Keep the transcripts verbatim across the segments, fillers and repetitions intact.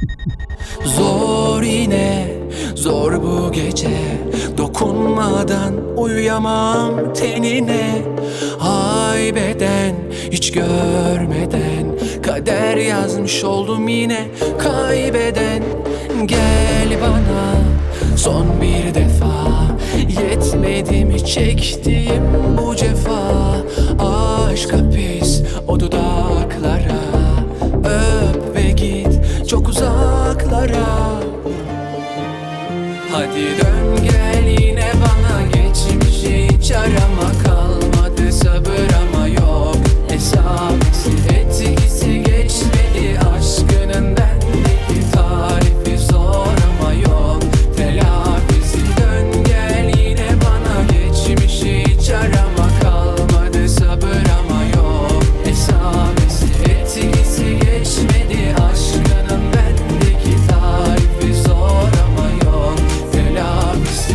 Zor yine, zor bu gece. Dokunmadan uyuyamam tenine. Haybeden, hiç görmeden kader yazmış oldum yine kaybeden. Gel bana son bir defa, yetmedi mi çektiğim bu cefa? Aşk hapis o dudaklara, öp ve git çok uzaklara. Hadi dön gel yine bana, geçmişi hiç arama. Kalmadı sabır ama yok hesabısı, etkisi geçmedi aşkının bendeki tarifi zor ama yok telafisi. Dön gel yine bana, geçmişi hiç arama. Kalmadı sabır ama yok hesabısı, etkisi geçmedi aşkının bendeki tarifi zor ama yok telafisi.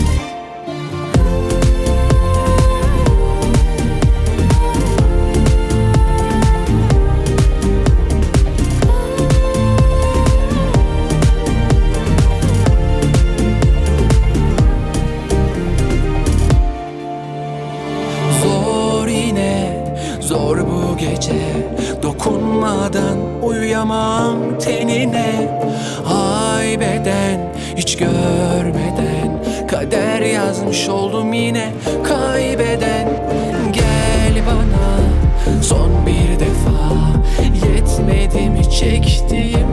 Zor yine, zor bu gece. Dokunmadan uyuyamam tenine. Haybeden, hiç görmeden kader yazmış oldum yine kaybeden. Gel bana son bir defa, yetmedi mi çektiğim